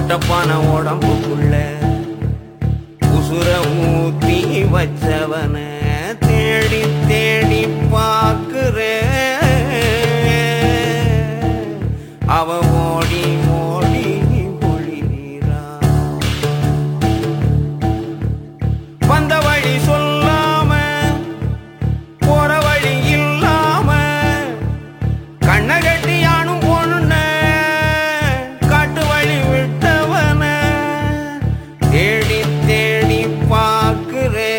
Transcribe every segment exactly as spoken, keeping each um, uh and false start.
ஒட்டப்பான உடம்புக்குள்ள உசுர ஊத்தி வச்சவன தேடி தேடி பார்க்கிறே அவ ஓடி ஓடி ஒளிரா வந்த வழி சொல்லாம போற வழி இல்லாம கண்ண கட்டி யானும் பொண்ண காட்டு வழி விட்டவன தேடி தேடி பார்க்கிறே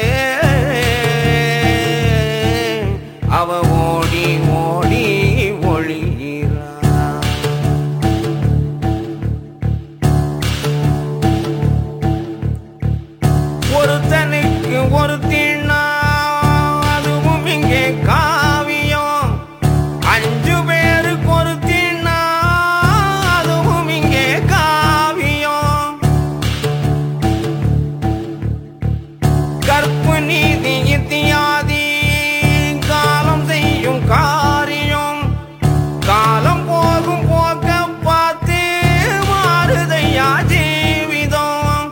அவ ஓடி ஓடி ஒளிரா ஒருத்தனுக்கு ஒரு திண்ணா அதுவும் இங்கே காவியம் அஞ்சு பேருக்கு ஒரு திண்ணா அதுவும் இங்கே காவியம் கற்பு நீதி இத்தியாதி காலம் செய்யும் காரியம் காலம் போகும் போக்க பார்த்து மாறுதையா ஜீவிதம்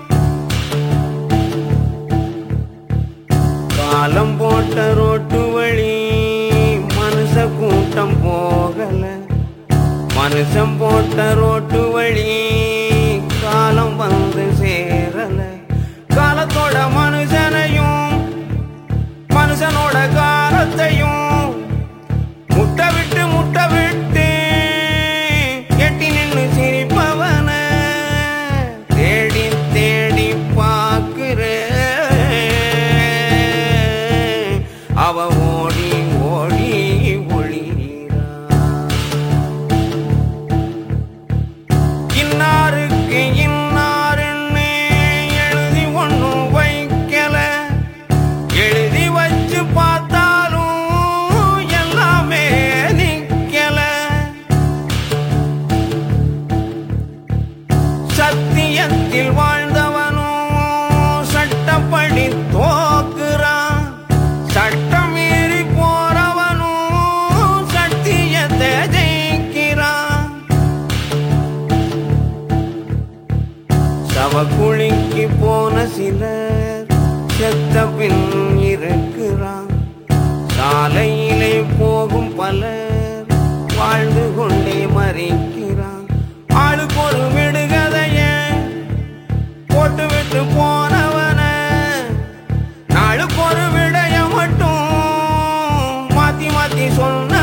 காலம் போட்ட ரோட்டு வழி மனுஷ கூட்டம் போகல மனுஷன் போட்ட ரோட்டு வழி காலம் வந்து சேரல காலத்தோட மனுஷனையும் மனுஷனோட காலத்தையும் முட்டை விட்டு முட்டை விட்டு எட்டி நின்று சிரிப்பவன தேடி தேடி பார்க்கிறே அவ ஓடி ஓடி ஒளிரா இன்னாருக்கு இன்னாருன்னு எழுதி ஒண்ணும் வைக்கல எழுதி வச்சு பார்த்தாலும் எல்லாமே நிக்கல சத்தியத்தில் வாழ்ந்தவனும் சட்டப்படி தோக்குறான் சட்டம் மீறி போறவனும் சத்தியத்தை ஜெயிக்கிறான் சவக்குழிக்கு போன சிலர் செத்த பின் இருக்கிறான் சாலையிலே போகும் பலர் வாழ்ந்து கொண்டே மறிக்கிறான் ஆளுக்கு ஒரு விடுகதைய போட்டு விட்டு போனவன நாளுக்கு ஒரு விடைய மட்டும் மாத்தி மாத்தி சொன்ன